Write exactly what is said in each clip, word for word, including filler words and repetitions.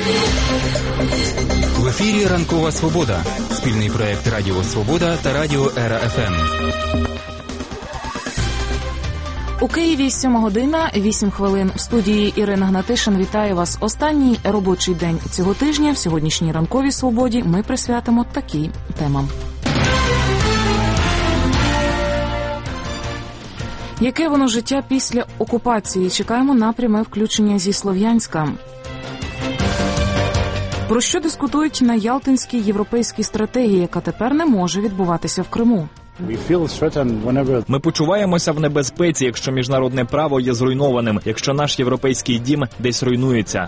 В ефірі «Ранкова Свобода» – спільний проєкт Радіо Свобода та Радіо Ера Еф Ем. У Києві сьома година, вісім хвилин. В студії Ірина Гнатишин вітає вас. Останній робочий день цього тижня в сьогоднішній «Ранковій Свободі» ми присвятимо таким темам. Яке воно життя після окупації? Чекаємо на пряме включення зі Слов'янська. Про що дискутують на Ялтинській європейській стратегії, яка тепер не може відбуватися в Криму? Ми почуваємося в небезпеці, якщо міжнародне право є зруйнованим, якщо наш європейський дім десь руйнується.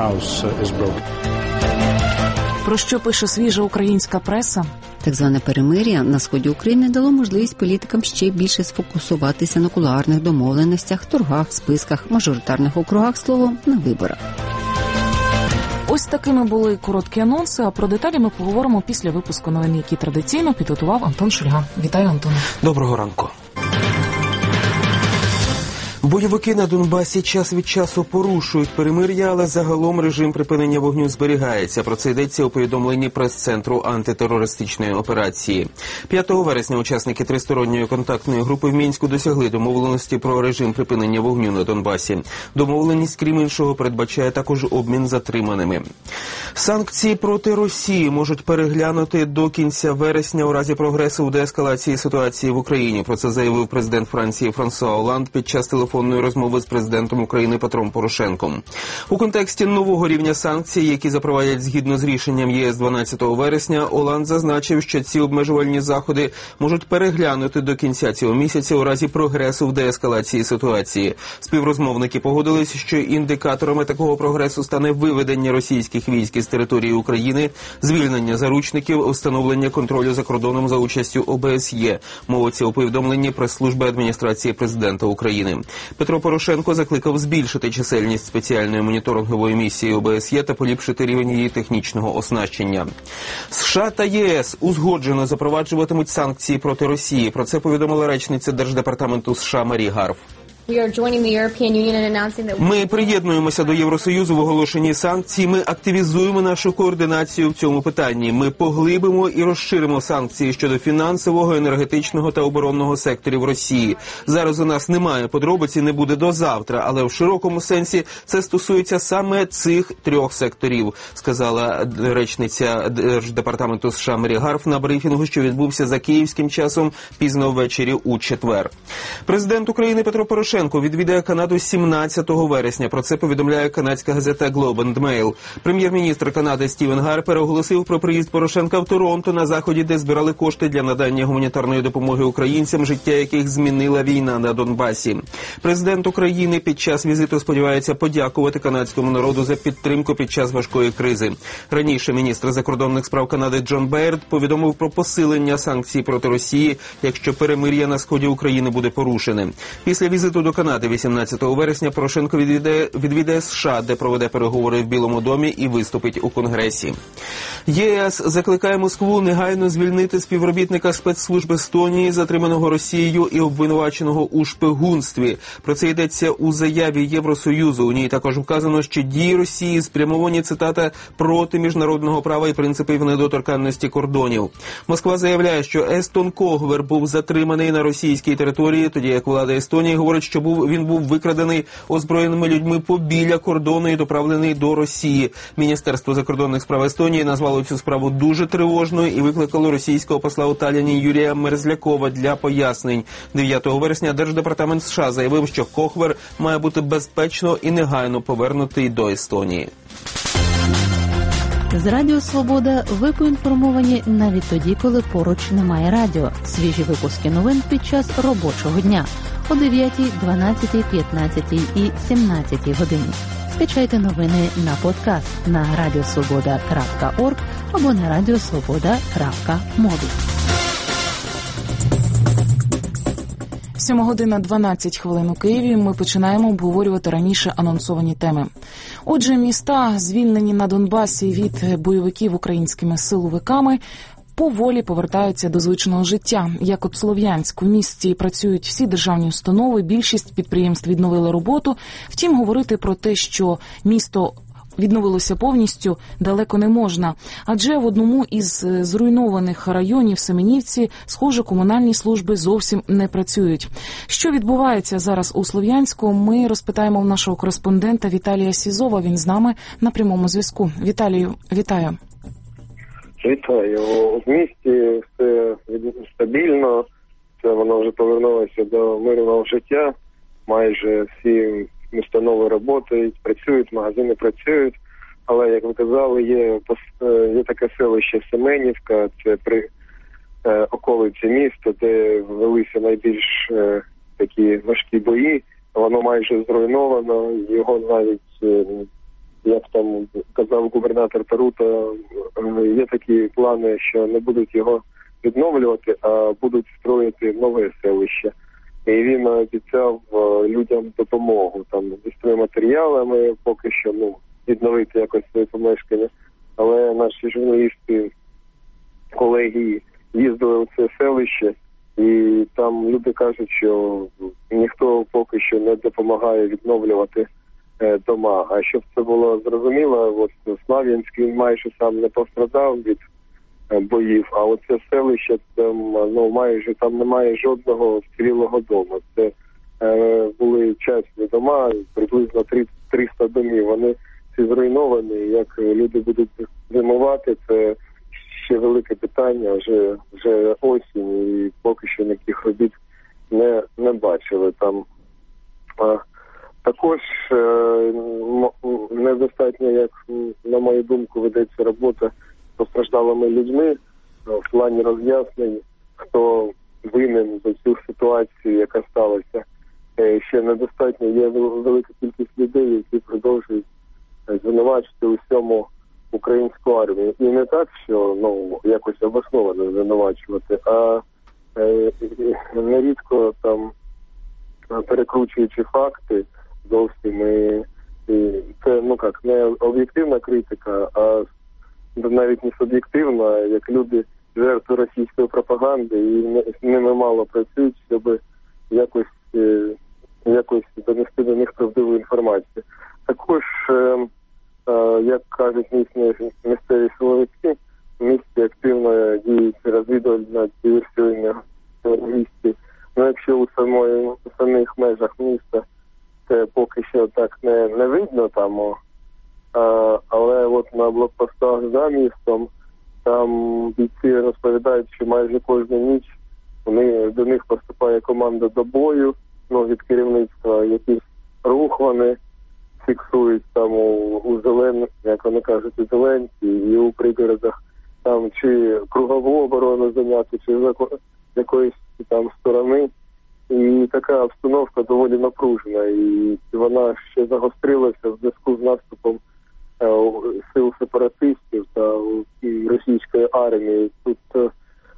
Про що пише свіжа українська преса? Так зване перемир'я на сході України дало можливість політикам ще більше сфокусуватися на кулуарних домовленостях, торгах, списках, мажоритарних округах, словом, на виборах. Ось такими були короткі анонси, а про деталі ми поговоримо після випуску новин, які традиційно підготував Антон Шульга. Вітаю, Антон. Доброго ранку. Бойовики на Донбасі час від часу порушують перемир'я, але загалом режим припинення вогню зберігається. Про це йдеться у повідомленні прес-центру антитерористичної операції. п'ятого вересня учасники тристоронньої контактної групи в Мінську досягли домовленості про режим припинення вогню на Донбасі. Домовленість, крім іншого, передбачає також обмін затриманими. Санкції проти Росії можуть переглянути до кінця вересня у разі прогресу у деескалації ситуації в Україні. Про це заявив президент Франції Франсуа Оланд під час телефонної розмови з президентом України Петром Порошенком. У контексті нового рівня санкцій, які запровадять згідно з рішенням ЄС дванадцятого вересня, Оланд зазначив, що ці обмежувальні заходи можуть переглянути до кінця цього місяця у разі прогресу в деескалації ситуації. Співрозмовники погодились, що індикаторами такого прогресу стане виведення російських військ із території України, звільнення заручників, встановлення контролю за кордоном за участю О Б С Є. Мовиться у повідомленні прес-служби адміністрації президента України. Петро Порошенко закликав збільшити чисельність спеціальної моніторингової місії О Б С Є та поліпшити рівень її технічного оснащення. США та Є С узгоджено запроваджуватимуть санкції проти Росії. Про це повідомила речниця Держдепартаменту США Марі Гарф. Ми приєднуємося до Євросоюзу в оголошенні санкцій. Ми активізуємо нашу координацію в цьому питанні. Ми поглибимо і розширимо санкції щодо фінансового, енергетичного та оборонного секторів Росії. Зараз у нас немає подробиць і не буде до завтра, але в широкому сенсі це стосується саме цих трьох секторів, сказала речниця Держдепартаменту США Марі Гарф на брифінгу, що відбувся за київським часом пізно ввечері у четвер. Президент України Петро Порошенко відвідає Канаду сімнадцятого вересня. Про це повідомляє канадська газета Globe and Mail. Прем'єр-міністр Канади Стівен Гарпер оголосив про приїзд Порошенка в Торонто на заході, де збирали кошти для надання гуманітарної допомоги українцям, життя яких змінила війна на Донбасі. Президент України під час візиту сподівається подякувати канадському народу за підтримку під час важкої кризи. Раніше міністр закордонних справ Канади Джон Бейрд повідомив про посилення санкцій проти Росії, якщо перемир'я на сході України буде порушене. Після візиту до Канади вісімнадцятого вересня Порошенко відвідає, відвідає США, де проведе переговори в Білому домі і виступить у Конгресі. ЄС закликає Москву негайно звільнити співробітника спецслужб Естонії, затриманого Росією і обвинуваченого у шпигунстві. Про це йдеться у заяві Євросоюзу. У ній також вказано, що дії Росії спрямовані, цитата, проти міжнародного права і принципів недоторканності кордонів. Москва заявляє, що Естон Когвер був затриманий на російській території, тоді як влада Естонії говорить, що був, він був викрадений озброєними людьми побіля кордону і доправлений до Росії. Міністерство закордонних справ Естонії назвало цю справу дуже тривожною і викликало російського посла у Талліні Юрія Мерзлякова для пояснень. дев'ятого вересня Держдепартамент США заявив, що Когвер має бути безпечно і негайно повернутий до Естонії. З Радіо Свобода ви поінформовані навіть тоді, коли поруч немає радіо. Свіжі випуски новин під час робочого дня о дев'ятій, дванадцятій, п'ятнадцятій і сімнадцятій годині. Скачайте новини на подкаст на радіосвобода крапка орг або на радіосвобода крапка мобі. сьома година дванадцять хвилин у Києві. Ми починаємо обговорювати раніше анонсовані теми. Отже, міста, звільнені на Донбасі від бойовиків українськими силовиками, поволі повертаються до звичного життя. Як от Слов'янськ, у місті працюють всі державні установи, більшість підприємств відновили роботу. Втім, говорити про те, що місто відновилося повністю, далеко не можна. Адже в одному із зруйнованих районів Семенівці, схоже, комунальні служби зовсім не працюють. Що відбувається зараз у Слов'янську, ми розпитаємо в нашого кореспондента Віталія Сізова. Він з нами на прямому зв'язку. Віталію, вітаю. Вітаю. В місті все стабільно, це воно вже повернулося до мирного життя. Майже всі установи працюють, працюють, магазини працюють. Але, як ви казали, є, є таке селище Семенівка, це при е, околиці міста, де велися найбільш е, такі важкі бої. Воно майже зруйновано, його навіть, е, як там казав губернатор Тарута, е, є такі плани, що не будуть його відновлювати, а будуть строїти нове селище. І він обіцяв е, людям допомогу там зі стройматеріалами, поки що, ну, відновити якось своє помешкання. Але наші журналісти, колеги їздили у це селище, і там люди кажуть, що ніхто поки що не допомагає відновлювати е, дома. А щоб це було зрозуміло, от Слов'янськ, він майже сам не пострадав від е, боїв, а оце селище, там, ну, майже там немає жодного вцілілого дому. Це е, були частні дома, приблизно триста домів. Вони всі зруйновані. Як люди будуть зимувати, це ще велике питання, вже, вже осінь, і поки що ніяких робіт не, не бачили там. А, також е, недостатньо, як на мою думку, ведеться робота з постраждалими людьми в плані роз'яснень, хто винен за цю ситуацію, яка сталася. Е, ще недостатньо, є велика кількість людей, які продовжують звинувачити у всьому українську армію. І не так, що, ну, якось обосновано звинувачувати, а е, нерідко там перекручуючи факти зовсім. І, і це, ну як, не об'єктивна критика, а навіть не суб'єктивна, як люди жертви російської пропаганди, і ними мало працюють, щоб якось, е, якось донести до них правдиву інформацію. Також, е, е, як кажуть місцеві, місцеві силовики, в місті активно діють розвідувально-диверсійні місті. Ну, якщо у, самої, у самих межах міста це поки що так не, не видно там, о, а, але от на блокпостах за містом там бійці розповідають, що майже кожну ніч вони, до них поступає команда до бою, ну, від керівництва, якийсь рух вони фіксують там у, у зелен, як вони кажуть, у Зеленці і у пригородах, там чи кругову оборону зайняти, чи з якоїсь там сторони. І така обстановка доволі напружена, і вона ще загострилася в зв'язку з наступом е, сил сепаратистів та російської армії. Тут е,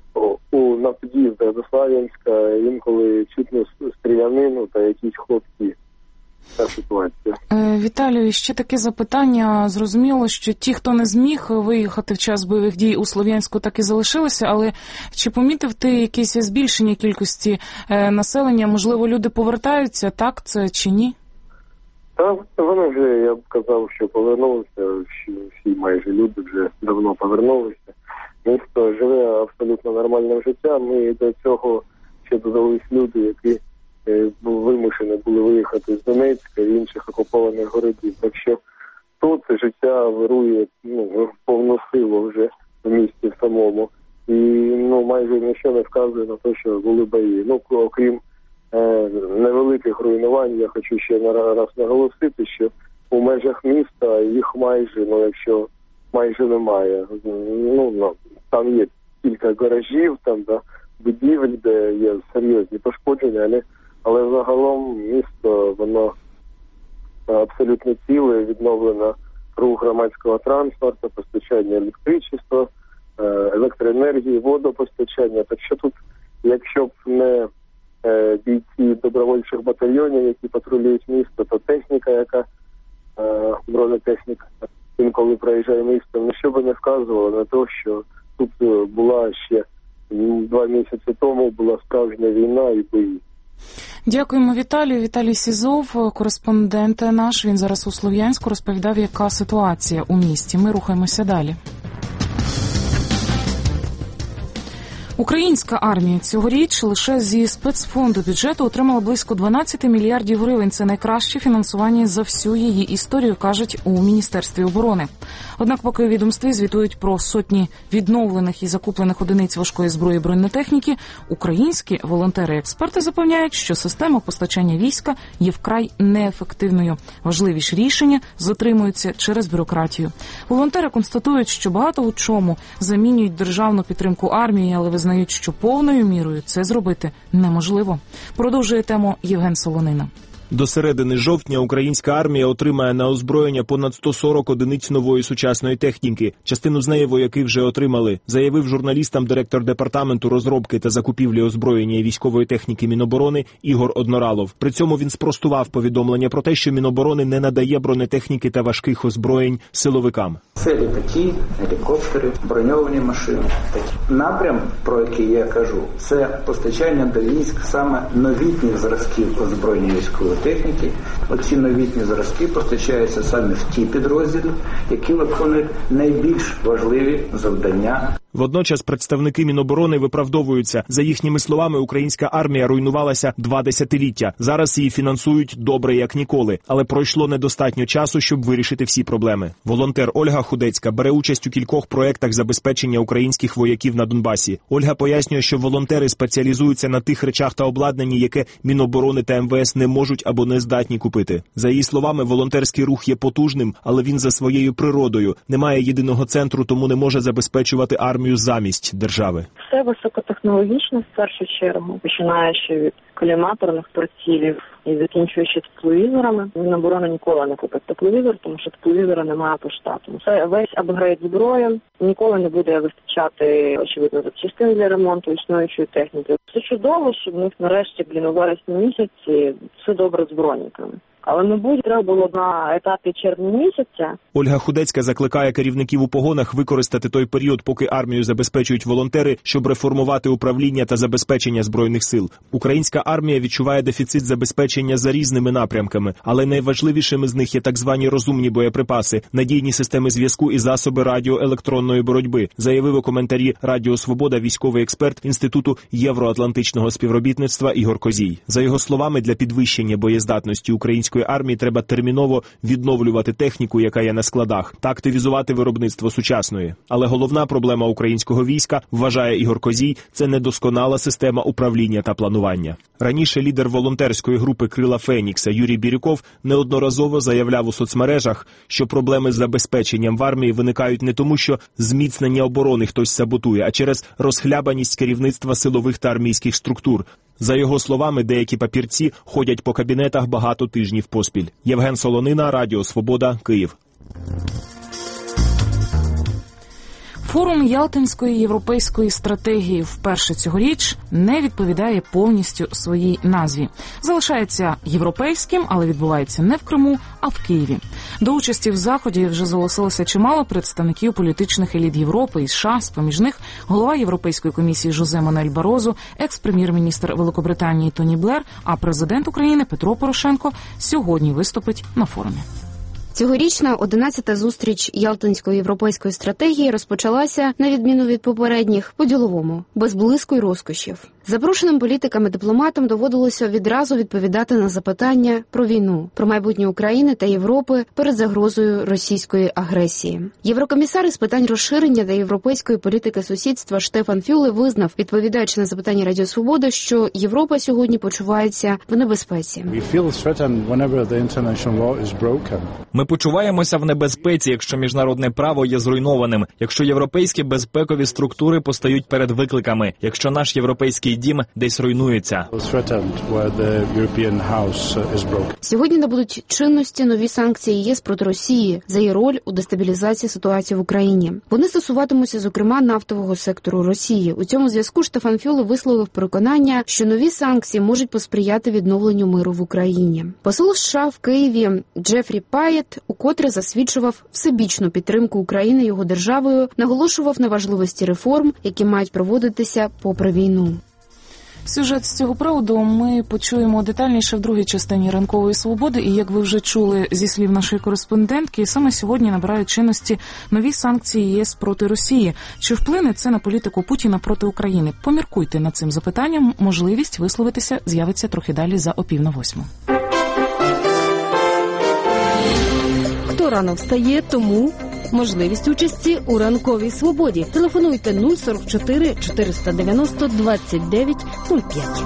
у на під'їздах до Слов'янська інколи чутно стрілянину та якісь хлопці. Та ситуація. Віталію, ще таке запитання. Зрозуміло, що ті, хто не зміг виїхати в час бойових дій у Слов'янську, так і залишилися, але чи помітив ти якесь збільшення кількості населення? Можливо, люди повертаються, так це чи ні? Так, вони вже, я б казав, що повернулися, всі майже люди вже давно повернулися. Місто живе абсолютно нормальним життям, і до цього ще додались люди, які вимушені були виїхати з Донецька і інших окупованих городів. Так що тут життя вирує, ну, в повну силу вже в місті в самому. І, ну, майже нічого не вказує на те, що були бої. Ну, окрім е, невеликих руйнувань, я хочу ще раз наголосити, що у межах міста їх майже, ну, якщо майже немає. Ну, ну там є кілька гаражів, там, да, будівель, де є серйозні пошкодження, але Але загалом місто, воно абсолютно ціле, відновлено рух громадського транспорту, постачання електричества, електроенергії, водопостачання. Так що тут, якщо б не бійці добровольчих батальйонів, які патрулюють місто, то техніка, яка бронетехніка інколи проїжджає містом, ніщо би не вказувало на те, що тут була ще два місяці тому була справжня війна і бої. Дякуємо Віталію. Віталій Сізов, кореспондент наш. Він зараз у Слов'янську розповідав, яка ситуація у місті. Ми рухаємося далі. Українська армія цьогоріч лише зі спецфонду бюджету отримала близько дванадцять мільярдів гривень. Це найкраще фінансування за всю її історію, кажуть у Міністерстві оборони. Однак поки у відомстві звітують про сотні відновлених і закуплених одиниць важкої зброї бронетехніки, українські волонтери-експерти запевняють, що система постачання війська є вкрай неефективною. Важливіші рішення затримуються через бюрократію. Волонтери констатують, що багато у чому замінюють державну підтримку армії, але визнають, що повною мірою це зробити неможливо. Продовжує тему Євген Солонина. До середини жовтня українська армія отримає на озброєння понад сто сорок одиниць нової сучасної техніки. Частину з неї вояки вже отримали, заявив журналістам директор департаменту розробки та закупівлі озброєння і військової техніки Міноборони Ігор Одноралов. При цьому він спростував повідомлення про те, що Міноборони не надає бронетехніки та важких озброєнь силовикам. Це літаки, гелікоптери, броньовані машини. Такий напрям, про який я кажу, це постачання до військ саме новітніх зразків озброєння військової техніки. Оці новітні зразки постачаються саме в ті підрозділи, які виконують найбільш важливі завдання. Водночас представники Міноборони виправдовуються. За їхніми словами, українська армія руйнувалася два десятиліття. Зараз її фінансують добре, як ніколи. Але пройшло недостатньо часу, щоб вирішити всі проблеми. Волонтер Ольга Худецька бере участь у кількох проєктах забезпечення українських вояків на Донбасі. Ольга пояснює, що волонтери спеціалізуються на тих речах та обладнанні, яке Міноборони та ем ве ес не можуть або не здатні купити. За її словами, волонтерський рух є потужним, але він за своєю природою. Немає єдиного центру, тому не може забезпечувати армію замість держави. Все високотехнологічно в першу чергу, починаючи від коліматорних прицілів і закінчуючи тепловізорами. Міноборони ніколи не купить тепловізор, тому що тепловізора немає по штату. Це весь апгрейд зброї, ніколи не буде вистачати, очевидно, запчастин для ремонту існуючої техніки. Все чудово, що в них нарешті, блін, у вересні місяці все добре з броніками. Але, мабуть, треба було на етапі червня місяця. Ольга Худецька закликає керівників у погонах використати той період, поки армію забезпечують волонтери, щоб реформувати управління та забезпечення Збройних сил. Українська армія відчуває дефіцит забезпечення за різними напрямками, але найважливішими з них є так звані розумні боєприпаси, надійні системи зв'язку і засоби радіоелектронної боротьби, заявив у коментарі Радіо Свобода військовий експерт Інституту євроатлантичного співробітництва Ігор Козій. За його словами, для підвищення боєздатності української армії треба терміново відновлювати техніку, яка є на складах, та активізувати виробництво сучасної. Але головна проблема українського війська, вважає Ігор Козій, це недосконала система управління та планування. Раніше лідер волонтерської групи «Крила Фенікса» Юрій Бірюков неодноразово заявляв у соцмережах, що проблеми з забезпеченням в армії виникають не тому, що зміцнення оборони хтось саботує, а через розхлябаність керівництва силових та армійських структур. За його словами, деякі папірці ходять по кабінетах багато тижнів поспіль. Євген Солонина, Радіо Свобода, Київ. Форум Ялтинської європейської стратегії вперше цьогоріч не відповідає повністю своїй назві. Залишається європейським, але відбувається не в Криму, а в Києві. До участі в заході вже зголосилося чимало представників політичних еліт Європи і США, з-поміж них голова Європейської комісії Жозе Мануель Барозу, екс-прем'єр-міністр Великобританії Тоні Блер, а президент України Петро Порошенко сьогодні виступить на форумі. Цьогорічна одинадцята зустріч Ялтинської європейської стратегії розпочалася, на відміну від попередніх, по-діловому, без блиску й розкошів. Запрошеним політикам і дипломатам доводилося відразу відповідати на запитання про війну, про майбутнє України та Європи перед загрозою російської агресії. Єврокомісар із питань розширення та європейської політики сусідства Штефан Фюле визнав, відповідаючи на запитання Радіо Свобода, що Європа сьогодні почувається в небезпеці. Ми почуваємося в небезпеці, якщо міжнародне право є зруйнованим, якщо європейські безпекові структури постають перед викликами, якщо наш європейський дім десь руйнується. Сьогодні набудуть чинності нові санкції ЄС проти Росії за її роль у дестабілізації ситуації в Україні. Вони стосуватимуться, зокрема, нафтового сектору Росії. У цьому зв'язку Штефан Фюле висловив переконання, що нові санкції можуть посприяти відновленню миру в Україні. Посол США в Києві Джефрі Паєт укотре засвідчував всебічну підтримку України його державою, наголошував на важливості реформ, які мають проводитися попри війну. Сюжет з цього приводу ми почуємо детальніше в другій частині «Ранкової свободи». І, як ви вже чули зі слів нашої кореспондентки, саме сьогодні набирають чинності нові санкції ЄС проти Росії. Чи вплине це на політику Путіна проти України? Поміркуйте над цим запитанням. Можливість висловитися з'явиться трохи далі за опів на восьму. Хто рано встає, тому можливість участі у «Ранковій свободі». Телефонуйте нуль сорок чотири чотириста дев'яносто двадцять дев'ять нуль п'ять.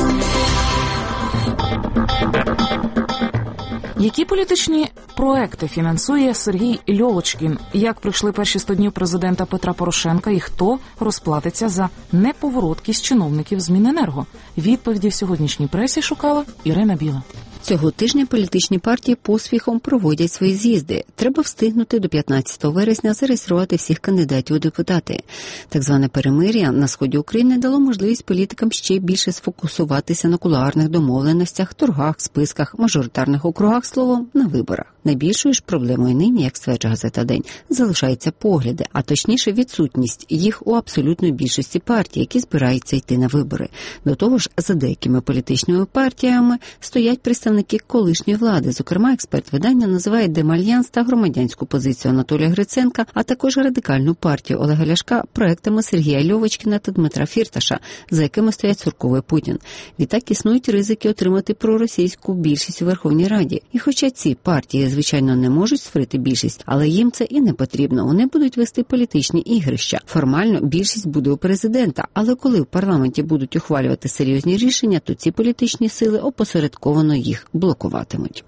Які політичні проекти фінансує Сергій Льовочкін? Як пройшли перші сто днів президента Петра Порошенка і хто розплатиться за неповороткість чиновників з Міненерго? Відповіді в сьогоднішній пресі шукала Ірина Біла. Цього тижня політичні партії поспіхом проводять свої з'їзди. Треба встигнути до п'ятнадцятого вересня зареєструвати всіх кандидатів у депутати. Так зване перемир'я на сході України дало можливість політикам ще більше сфокусуватися на кулуарних домовленостях, торгах, списках, мажоритарних округах, словом, на виборах. Найбільшою ж проблемою нині, як стверджує газета «День», залишаються погляди, а точніше відсутність їх у абсолютної більшості партій, які збираються йти на вибори. До того ж, за деякими політичними партіями стоять представники колишньої влади. Зокрема, експерт видання називає Демальянс та громадянську позицію Анатолія Гриценка, а також радикальну партію Олега Ляшка проектами Сергія Льовочкіна та Дмитра Фірташа, за якими стоять Сурков і Путін. Відтак існують ризики отримати проросійську більшість у Верховній Раді. І хоча ці партії, звичайно, не можуть створити більшість, але їм це і не потрібно. Вони будуть вести політичні ігрища. Формально більшість буде у президента, але коли в парламенті будуть ухвалювати серйозні рішення, то ці політичні сили опосередковано їх блокуватимуть.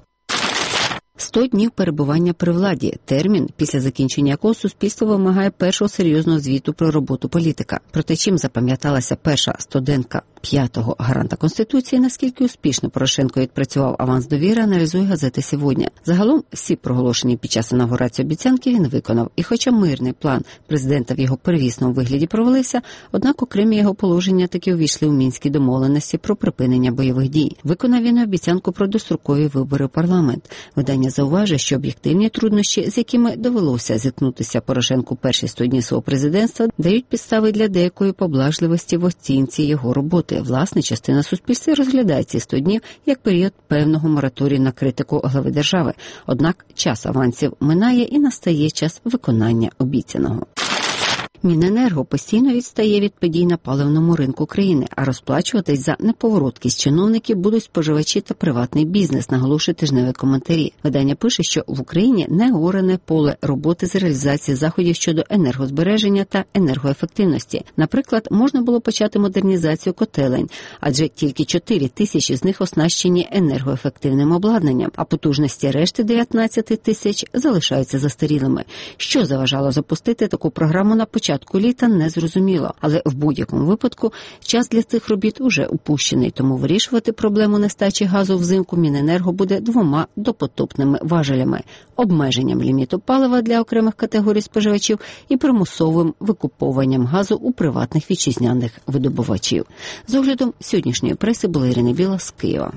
сто днів перебування при владі – термін, після закінчення якого суспільство вимагає першого серйозного звіту про роботу політика. Проте чим запам'яталася перша студентка п'ятого гаранта Конституції, наскільки успішно Порошенко відпрацював аванс довіри, аналізує газета «Сьогодні». Загалом всі проголошені під час інаугурації обіцянки він виконав. І хоча мирний план президента в його первісному вигляді провалився, однак окремі його положення таки увійшли у Мінські домовленості про припинення бойових дій. Виконав він обіцянку про дострокові вибори в парламент. Видання зауважує, що об'єктивні труднощі, з якими довелося зіткнутися Порошенку перші сто днів свого президентства, дають підстави для деякої поблажливості в оцінці його роботи. Власне, частина суспільства розглядає ці сто днів як період певного мораторію на критику глави держави. Однак час авансів минає і настає час виконання обіцяного. Міненерго постійно відстає від подій на паливному ринку країни, а розплачуватись за неповороткість чиновників будуть споживачі та приватний бізнес, наголошує тижневі коментарі. Видання пише, що в Україні не оране поле роботи з реалізації заходів щодо енергозбереження та енергоефективності. Наприклад, можна було почати модернізацію котелень, адже тільки чотири тисячі з них оснащені енергоефективним обладнанням, а потужності решти дев'ятнадцять тисяч залишаються застарілими. Що заважало запустити таку програму на початку літа, не зрозуміло. Але в будь-якому випадку час для цих робіт уже упущений, тому вирішувати проблему нестачі газу взимку Міненерго буде двома допотопними важелями – обмеженням ліміту палива для окремих категорій споживачів і примусовим викуповуванням газу у приватних вітчизняних видобувачів. З оглядом сьогоднішньої преси була Ірина Біла з Києва.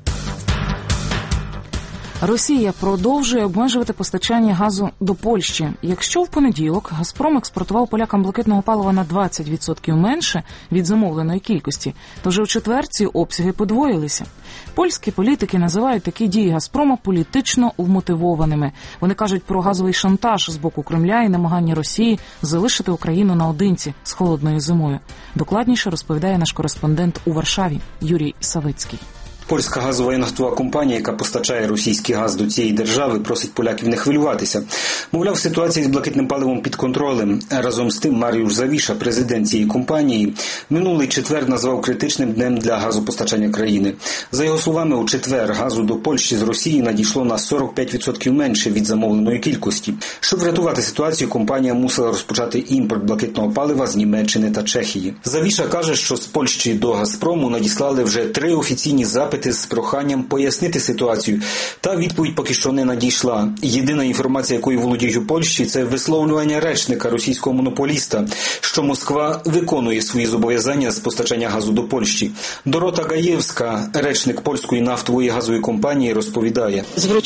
Росія продовжує обмежувати постачання газу до Польщі. Якщо в понеділок «Газпром» експортував полякам блакитного палива на двадцять відсотків менше від замовленої кількості, то вже в четвер ці обсяги подвоїлися. Польські політики називають такі дії «Газпрома» політично вмотивованими. Вони кажуть про газовий шантаж з боку Кремля і намагання Росії залишити Україну наодинці з холодною зимою. Докладніше розповідає наш кореспондент у Варшаві Юрій Савицький. Польська газова і нафтова компанія, яка постачає російський газ до цієї держави, просить поляків не хвилюватися. Мовляв, ситуація з блакитним паливом під контролем. Разом з тим Маріуш Завіша, президент цієї компанії, минулий четвер назвав критичним днем для газопостачання країни. За його словами, у четвер газу до Польщі з Росії надійшло на сорок п'ять відсотків менше від замовленої кількості. Щоб врятувати ситуацію, компанія мусила розпочати імпорт блакитного палива з Німеччини та Чехії. Завіша каже, що з Польщі до «Газпрому» надіслали вже три офіційні запити запити з проханням пояснити ситуацію. Та відповідь поки що не надійшла. Єдина інформація, якою володіють у Польщі, це висловлювання речника російського монополіста, що Москва виконує свої зобов'язання з постачання газу до Польщі. Дорота Гаєвська, речник польської нафтової газової компанії, розповідає.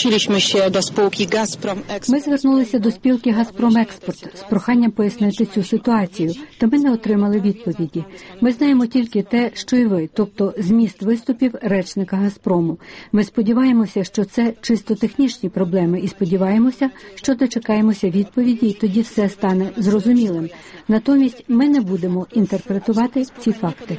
Ми звернулися до спілки «Газпромекспорт» з проханням пояснити цю ситуацію, та ми не отримали відповіді. Ми знаємо тільки те, що і ви, тобто зміст виступів речника «Газпрому». Ми сподіваємося, що це чисто технічні проблеми і сподіваємося, що дочекаємося відповіді і тоді все стане зрозумілим. Натомість ми не будемо інтерпретувати ці факти.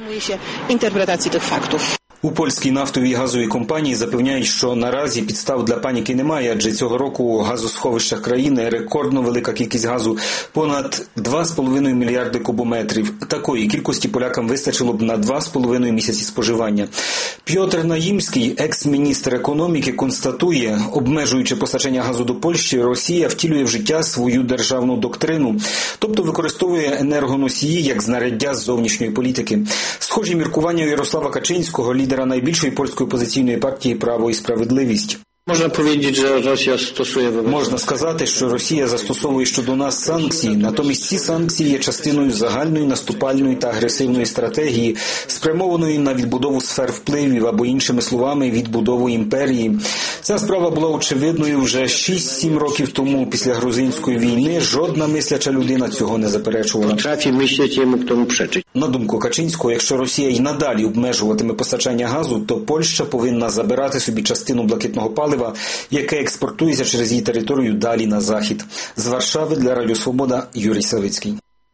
У польській нафтовій газовій компанії запевняють, що наразі підстав для паніки немає, адже цього року у газосховищах країни рекордно велика кількість газу – понад два з половиною мільярди кубометрів. Такої кількості полякам вистачило б на два з половиною місяці споживання. Пьотр Наїмський, екс-міністр економіки, констатує, обмежуючи постачання газу до Польщі, Росія втілює в життя свою державну доктрину, тобто використовує енергоносії як знаряддя зовнішньої політики. Схожі міркування у Ярослава Качинського, лідера найбільшої польської опозиційної партії «Право і справедливість». Можна powiedzieć, że Rosja stosuje wobec... Можна сказати, що Росія застосовує щодо нас санкції, натомість ці санкції є частиною загальної наступальної та агресивної стратегії, спрямованої на відбудову сфер впливів або, іншими словами, відбудову імперії. Ця справа була очевидною вже шість-сім років тому, після грузинської війни. Жодна мисляча людина цього не заперечувала. Trafi myśleć jemu kto mu przeczyć. На думку Качинського, якщо Росія й надалі обмежуватиме постачання газу, то Польща повинна забирати собі частину блакитного палива, яке експортується через її територію далі на захід. З Варшави для Радіо Свобода Юрій Савицький.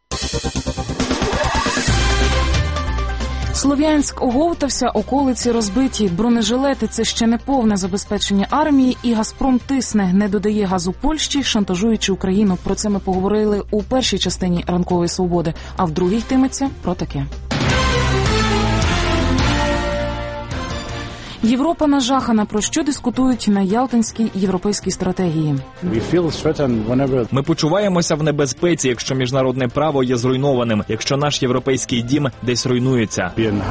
Слов'янськ оговтався, околиці розбиті, бронежилети – це ще не повне забезпечення армії, і «Газпром» тисне, не додає газу Польщі, шантажуючи Україну. Про це ми поговорили у першій частині «Ранкової свободи», а в другій йтиметься про таке. Європа нажахана. Про що дискутують на Ялтинській європейській стратегії? Ми почуваємося в небезпеці, якщо міжнародне право є зруйнованим, якщо наш європейський дім десь руйнується.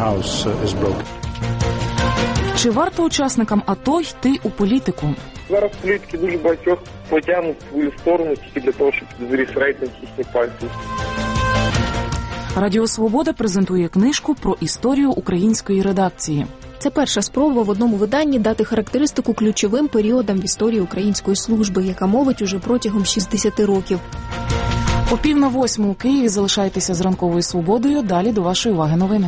Чи варто учасникам АТО йти у політику? Зараз політики дуже багатьох потягнуть в свою сторону тільки для того, щоб підзріс рейтинг їхніх партій. Радіо Свобода презентує книжку про історію української редакції. Це перша спроба в одному виданні дати характеристику ключовим періодам в історії української служби, яка мовить уже протягом шістдесят років. О пів на восьму у Києві залишайтеся з «Ранковою свободою». Далі до вашої уваги новини.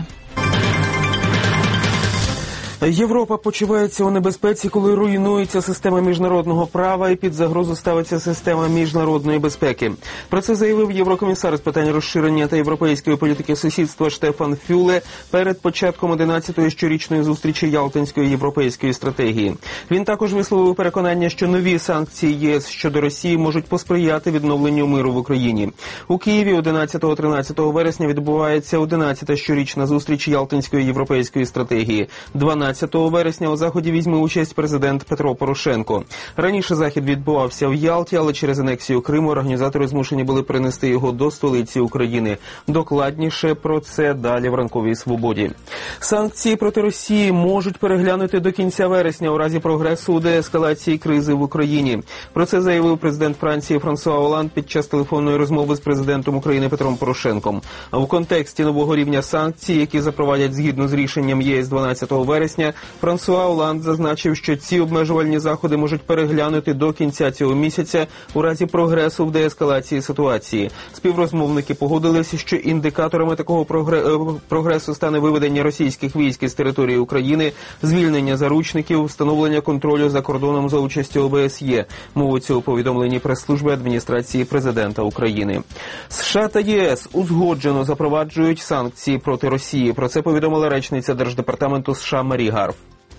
Європа почувається у небезпеці, коли руйнується система міжнародного права і під загрозу ставиться система міжнародної безпеки. Про це заявив єврокомісар з питань розширення та європейської політики сусідства Штефан Фюле перед початком одинадцятої щорічної зустрічі Ялтинської європейської стратегії. Він також висловив переконання, що нові санкції ЄС щодо Росії можуть посприяти відновленню миру в Україні. У Києві одинадцятого-тринадцятого вересня відбувається одинадцята щорічна зустріч Ялтинської європейської стратегії. дванадцятого вересня у заході візьме участь президент Петро Порошенко. Раніше захід відбувався в Ялті, але через анексію Криму організатори змушені були перенести його до столиці України. Докладніше про це далі в «Ранковій свободі». Санкції проти Росії можуть переглянути до кінця вересня у разі прогресу у деескалації кризи в Україні. Про це заявив президент Франції Франсуа Оланд під час телефонної розмови з президентом України Петром Порошенком. В контексті нового рівня санкцій, які запровадять згідно з рішенням ЄС дванадцятого вересня, Франсуа Оланд зазначив, що ці обмежувальні заходи можуть переглянути до кінця цього місяця у разі прогресу в деескалації ситуації. Співрозмовники погодилися, що індикаторами такого прогресу стане виведення російських військ із території України, звільнення заручників, встановлення контролю за кордоном за участю ОБСЄ. Мовиться у повідомленні прес-служби адміністрації президента України. США та ЄС узгоджено запроваджують санкції проти Росії. Про це повідомила речниця Держдепартаменту США Марі Гарф.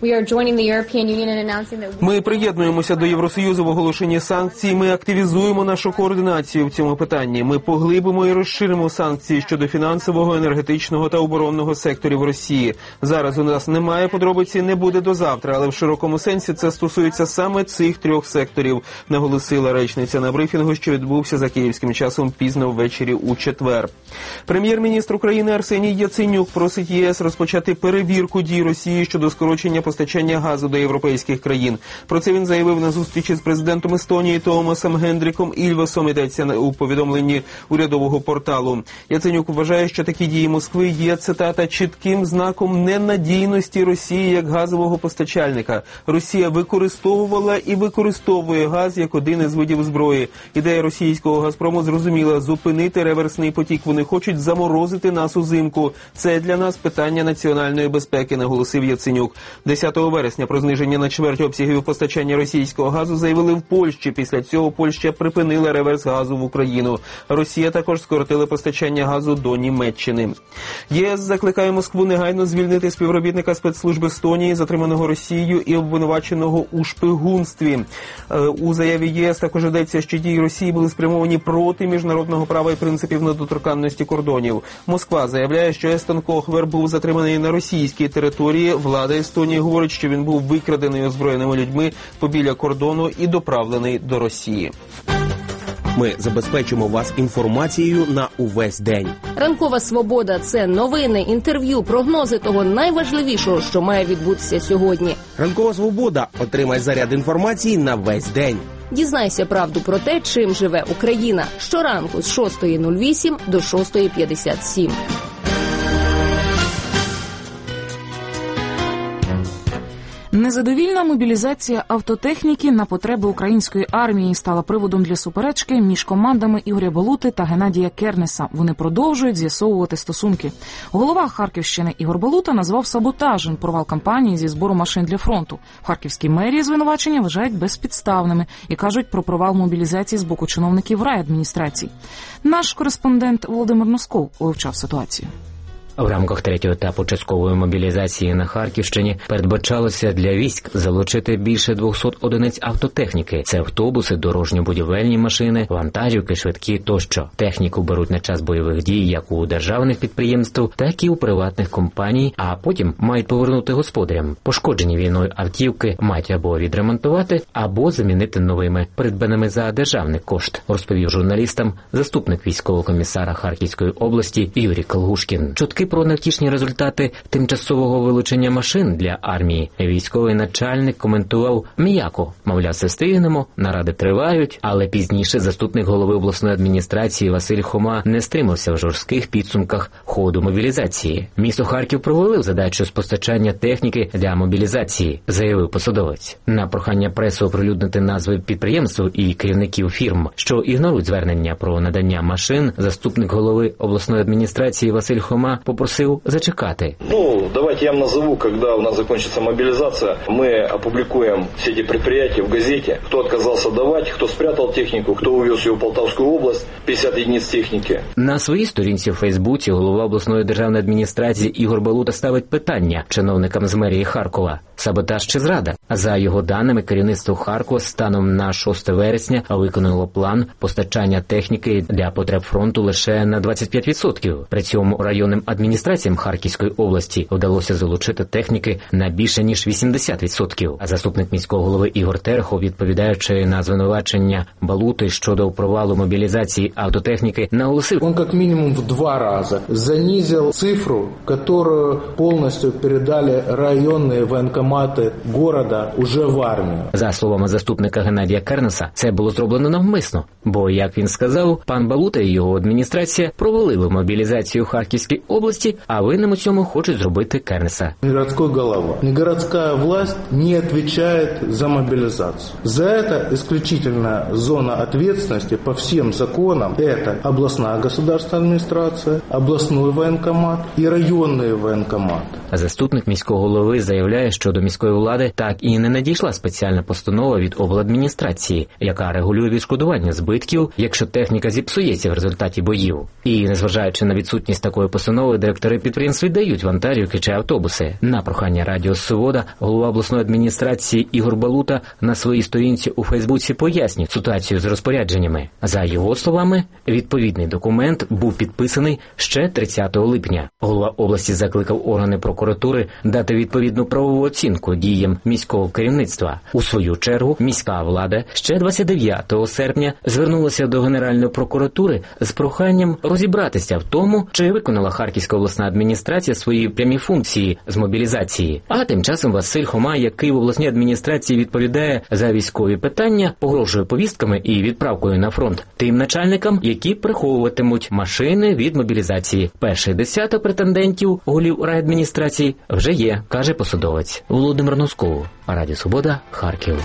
Ми приєднуємося до Євросоюзу в оголошенні санкцій, ми активізуємо нашу координацію в цьому питанні. Ми поглибимо і розширимо санкції щодо фінансового, енергетичного та оборонного секторів Росії. Зараз у нас немає подробиць, не буде до завтра, але в широкому сенсі це стосується саме цих трьох секторів, наголосила речниця на брифінгу, що відбувся за київським часом пізно ввечері у четвер. Прем'єр-міністр України Арсеній Яценюк просить ЄС розпочати перевірку дій Росії щодо скорочення постачання газу до європейських країн. Про це він заявив на зустрічі з президентом Естонії Томасом Гендріком Ільвесом, йдеться у повідомленні урядового порталу. Яценюк вважає, що такі дії Москви є, цитата, чітким знаком ненадійності Росії як газового постачальника. Росія використовувала і використовує газ як один із видів зброї. Ідея російського «Газпрому» зрозуміла – зупинити реверсний потік. Вони хочуть заморозити нас узимку. Це для нас питання національної безпеки, наголосив Яценюк. десятого вересня про зниження на чверть обсягів постачання російського газу заявили в Польщі. Після цього Польща припинила реверс газу в Україну. Росія також скоротила постачання газу до Німеччини. ЄС закликає Москву негайно звільнити співробітника спецслужб Естонії, затриманого Росією і обвинуваченого у шпигунстві. У заяві ЄС також йдеться, що дії Росії були спрямовані проти міжнародного права і принципів недоторканності кордонів. Москва заявляє, що Естон Кохвер був затриманий на російській території. Влада Естонії говорить, що він був викрадений озброєними людьми побіля кордону і доправлений до Росії. Ми забезпечимо вас інформацією на увесь день. Ранкова свобода – це новини, інтерв'ю, прогнози того найважливішого, що має відбутися сьогодні. Ранкова свобода. Отримай заряд інформації на весь день. Дізнайся правду про те, чим живе Україна. Щоранку з шостої нуль вісім до шостої п'ятдесят сім. Незадовільна мобілізація автотехніки на потреби української армії стала приводом для суперечки між командами Ігоря Балути та Геннадія Кернеса. Вони продовжують з'ясовувати стосунки. Голова Харківщини Ігор Балута назвав саботажем провал кампанії зі збору машин для фронту. В Харківській мерії звинувачення вважають безпідставними і кажуть про провал мобілізації з боку чиновників райадміністрації. Наш кореспондент Володимир Носков вивчав ситуацію. В рамках третього етапу часткової мобілізації на Харківщині передбачалося для військ залучити більше двохсот одиниць автотехніки. Це автобуси, дорожньо-будівельні машини, вантажівки, швидкі тощо. Техніку беруть на час бойових дій як у державних підприємств, так і у приватних компаній, а потім мають повернути господарям. Пошкоджені війною автівки мають або відремонтувати, або замінити новими, придбаними за державний кошт, розповів журналістам заступник військового комісара Харківської області Юрій Колгушкін. Чутки про невтішні результати тимчасового вилучення машин для армії військовий начальник коментував м'яко. Мовляв, все встигнемо, наради тривають, але пізніше заступник голови обласної адміністрації Василь Хома не стримався в жорстких підсумках ходу мобілізації. Місто Харків провалив задачу з постачання техніки для мобілізації, заявив посадовець. На прохання преси оприлюднити назви підприємств і керівників фірм, що ігнорують звернення про надання машин, заступник голови обласної адміністрації Василь Хома попросив зачекати. Ну, давайте я вам назову, когда у нас закончится мобилизация, мы опубликуем все эти предприятия в газете, кто отказался давать, кто спрятал технику, кто увез ее в Полтавскую область, п'ятдесят единиц техніки. На своїй сторінці в Фейсбуці голова обласної державної адміністрації Ігор Балута ставить питання чиновникам з мерії Харкова. Саботаж чи зрада? За його даними, керівництво Харкова станом на шосте вересня виконало план постачання техніки для потреб фронту лише на двадцять п'ять відсотків. При цьому районним адміністраціям Харківської області вдалося залучити техніки на більше ніж вісімдесят відсотків. А заступник міського голови Ігор Терехов, відповідаючи на звинувачення Балути щодо провалу мобілізації автотехніки, наголосив: Он как минимум в два рази занизил цифру, яку повністю передали районні воєнкомати города уже в армію. За словами заступника Геннадія Кернеса, це було зроблено навмисно, бо, як він сказав, пан Балута і його адміністрація провалили мобілізацію Харківської області, а винним у цьому хочуть зробити Кернеса. Городской голова. Городская власть не отвечает за мобилизацию. За это исключительно зона ответственности по всем законам. Это областная государственная администрация, областной военкомат и районные военкоматы. Заступник міського голови заявляє, що до міської влади так і не надійшла спеціальна постанова від обладміністрації, яка регулює відшкодування збитків, якщо техніка зіпсується в результаті боїв. І, незважаючи на відсутність такої постанови, директори підприємств віддають вантажівки чи автобуси. На прохання Радіо Свобода голова обласної адміністрації Ігор Балута на своїй сторінці у Фейсбуці пояснює ситуацію з розпорядженнями. За його словами, відповідний документ був підписаний ще тридцятого липня. Голова області закликав органи прокуратури прокуратури дати відповідну правову оцінку діям міського керівництва. У свою чергу міська влада ще двадцять дев'ятого серпня звернулася до Генеральної прокуратури з проханням розібратися в тому, чи виконала Харківська обласна адміністрація свої прямі функції з мобілізації. А тим часом Василь Хома, як Київ обласній адміністрації відповідає за військові питання, погрожує повістками і відправкою на фронт тим начальникам, які приховуватимуть машини від мобілізації. Перший десяток претендентів голів райадміністрації вже є, каже посадовець. Володимир Носков, Радіо Свобода, Харків.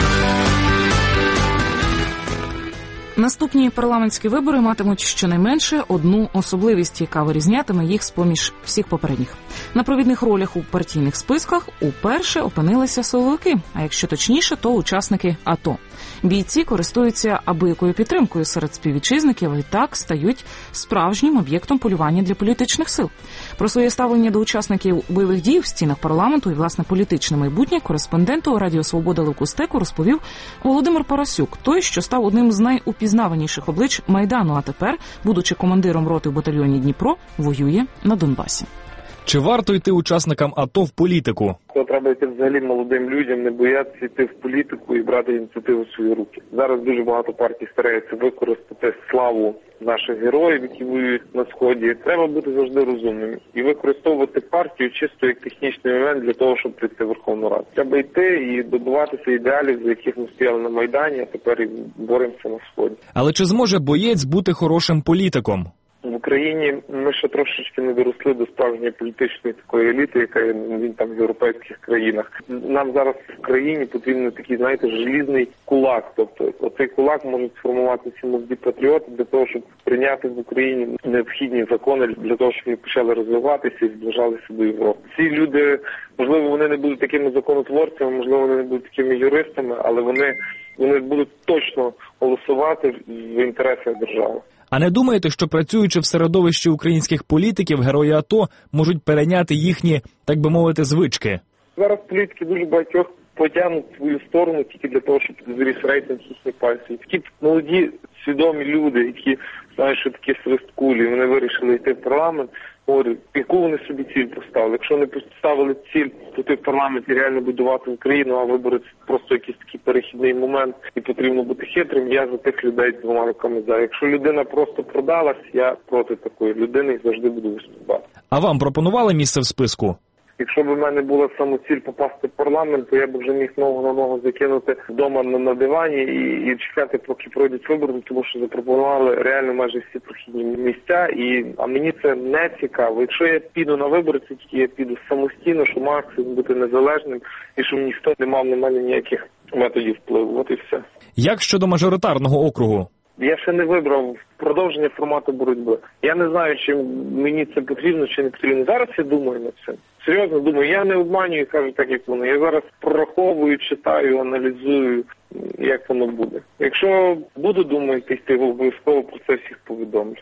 Наступні парламентські вибори матимуть щонайменше одну особливість, яка вирізнятиме їх з-поміж всіх попередніх. На провідних ролях у партійних списках уперше опинилися силовики, а якщо точніше, то учасники АТО. Бійці користуються абиякою підтримкою серед співвітчизників і так стають справжнім об'єктом полювання для політичних сил. Про своє ставлення до учасників бойових дій в стінах парламенту і, власне, політичне майбутнє кореспонденту Радіо Свобода Левку Стеку розповів Володимир Парасюк, той, що став одним з найупізнаваніших облич Майдану, а тепер, будучи командиром роти в батальйоні Дніпро, воює на Донбасі. Чи варто йти учасникам АТО в політику? То треба йти взагалі молодим людям, не боятися йти в політику і брати ініціативу в свої руки. Зараз дуже багато партій стараються використати славу наших героїв, які воюють на Сході. Треба бути завжди розумним і використовувати партію чисто як технічний момент для того, щоб прийти в Верховну Раду. Треба йти і добиватися ідеалів, за яких ми стояли на Майдані, а тепер і боремося на Сході. Але чи зможе боєць бути хорошим політиком? В Україні ми ще трошечки не доросли до справжньої політичної такої еліти, яка є він там в європейських країнах. Нам зараз в країні потрібен такий, знаєте, желізний кулак. Тобто оцей кулак можуть сформувати ці молоді патріоти для того, щоб прийняти в Україні необхідні закони для того, щоб вони почали розвиватися і зближалися до Європи. Ці люди, можливо, вони не будуть такими законотворцями, можливо, вони не будуть такими юристами, але вони, вони будуть точно голосувати в інтересах держави. А не думаєте, що працюючи в середовищі українських політиків, герої АТО можуть перейняти їхні, так би мовити, звички? Зараз політики дуже багатьох потягнуть в свою сторону тільки для того, щоб зріс рейтинг їхніх пальців. Такі молоді, свідомі люди, які знають, що таке свисткулі, вони вирішили йти в парламент. Говорю, яку вони собі ціль поставили? Якщо не поставили ціль піти в парламент і реально будувати Україну, а вибори – це просто якийсь такий перехідний момент і потрібно бути хитрим, я за тих людей з двома руками за. Якщо людина просто продалась, я проти такої людини і завжди буду виступати. А вам пропонували місце в списку? Якщо б у мене була самоціль попасти в парламент, то я б вже міг ногу на ногу закинути вдома на, на дивані і, і чекати, поки пройдуть вибори, тому що запропонували реально майже всі прохідні місця, і, а мені це не цікаво. Якщо я піду на вибори, це тільки я піду самостійно, що максимум бути незалежним, і щоб ніхто не мав на мене ніяких методів впливу. От і все. Як щодо мажоритарного округу? Я ще не вибрав продовження формату боротьби. Я не знаю, чи мені це потрібно, чи не потрібно. Зараз я думаю над цим. Серйозно думаю, я не обманюю, кажу так, як воно. Я зараз прораховую, читаю, аналізую, як воно буде. Якщо буду думати, йти, обов'язково про це всіх повідомлю.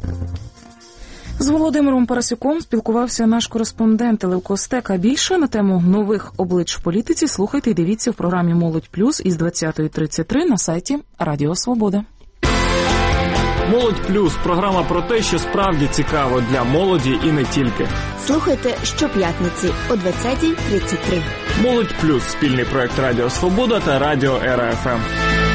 З Володимиром Парасюком спілкувався наш кореспондент Левко Стека. Більше на тему нових облич в політиці слухайте і дивіться в програмі «Молодь плюс» із двадцятої тридцять три на сайті Радіо Свобода. «Молодь плюс» – програма про те, що справді цікаво для молоді і не тільки. Слухайте щоп'ятниці о двадцятій тридцять три. «Молодь плюс» – спільний проект Радіо Свобода та Радіо Ера Еф Ем.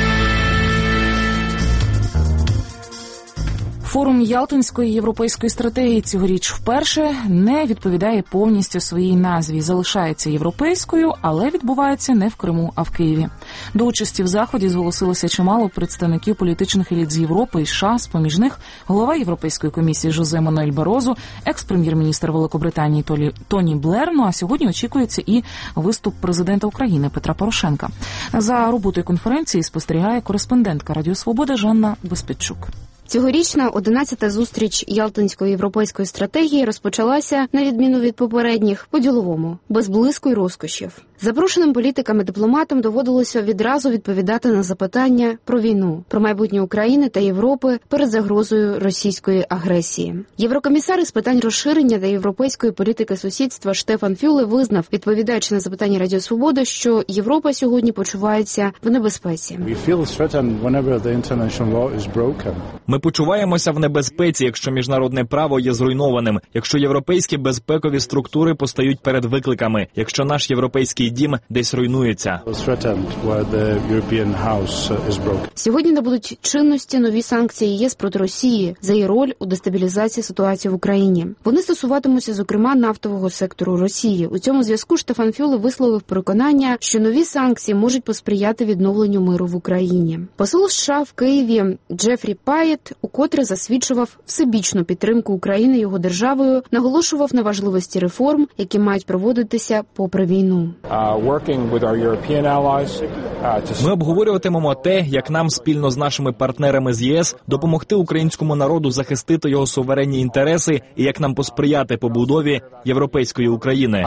Форум Ялтинської європейської стратегії цьогоріч вперше не відповідає повністю своїй назві. Залишається європейською, але відбувається не в Криму, а в Києві. До участі в заході зголосилося чимало представників політичних еліт з Європи і США, з-поміж них голова Європейської комісії Жозе Мануель Барозу, екс-прем'єр-міністр Великобританії Тоні Блер, ну а сьогодні очікується і виступ президента України Петра Порошенка. За роботою конференції спостерігає кореспондентка Радіо Свобода Жанна Безпечук. Цьогорічна одинадцята зустріч Ялтинської європейської стратегії розпочалася, на відміну від попередніх, по-діловому, без блиску й розкошів. Запрошеним політикам і дипломатам доводилося відразу відповідати на запитання про війну, про майбутнє України та Європи перед загрозою російської агресії. Єврокомісар із питань розширення та європейської політики сусідства Штефан Фюле визнав, відповідаючи на запитання Радіо Свобода, що Європа сьогодні почувається в небезпеці. Ми Ми почуваємося в небезпеці, якщо міжнародне право є зруйнованим, якщо європейські безпекові структури постають перед викликами, якщо наш європейський дім десь руйнується. Сьогодні набудуть чинності нові санкції ЄС проти Росії за її роль у дестабілізації ситуації в Україні. Вони стосуватимуться, зокрема, нафтового сектору Росії. У цьому зв'язку Штефан Фюле висловив переконання, що нові санкції можуть посприяти відновленню миру в Україні. Посол США в Києві Джефрі Паєт укотре засвідчував всебічну підтримку України його державою, наголошував на важливості реформ, які мають проводитися попри війну. Ми обговорюватимемо те, як нам спільно з нашими партнерами з ЄС допомогти українському народу захистити його суверенні інтереси і як нам посприяти побудові європейської України.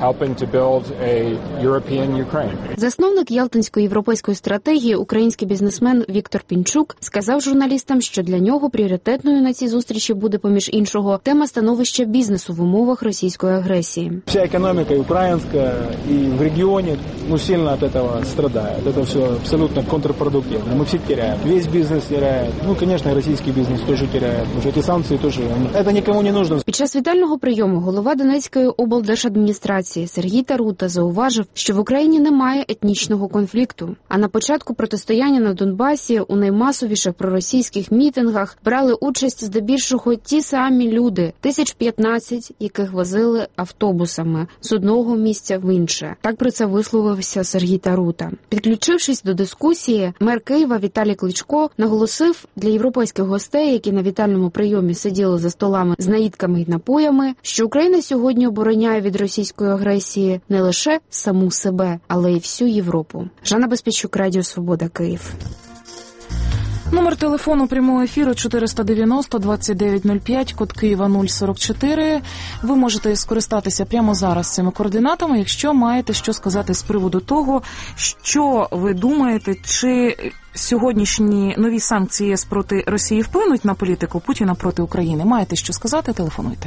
Засновник Ялтинської європейської стратегії, український бізнесмен Віктор Пінчук, сказав журналістам, що для нього пріоритетною на цій зустрічі буде, поміж іншого, тема становища бізнесу в умовах російської агресії. Вся економіка і українська, і в регіоні ну, сильно від цього страдає. Це все абсолютно контрпродуктивно. Ми всі теряємо. Весь бізнес теряє. Ну, звісно, російський бізнес теж теряє. Тому що ці санкції теж, це нікому не потрібно. Під час вітального прийому голова Донецької облдержадміністрації Сергій Тарута зауважив, що в Україні немає етнічного конфлікту. А на початку протистояння на Донбасі у наймасовіших проросійських мітингах брали участь здебільшого ті самі люди, тисяч п'ятнадцять, яких возили автобусами з одного місця в інше. Так про це висловився Сергій Тарута. Підключившись до дискусії, мер Києва Віталій Кличко наголосив для європейських гостей, які на вітальному прийомі сиділи за столами з наїдками і напоями, що Україна сьогодні обороняє від російської агресії не лише саму себе, але й всю Європу. Жанна Безпечук, Радіо Свобода, Київ. Номер телефону прямого ефіру чотириста дев'яносто двадцять дев'ять нуль п'ять, код Києва нуль сорок чотири. Ви можете скористатися прямо зараз цими координатами, якщо маєте що сказати з приводу того, що ви думаєте, чи сьогоднішні нові санкції ЄС проти Росії вплинуть на політику Путіна проти України. Маєте що сказати, телефонуйте.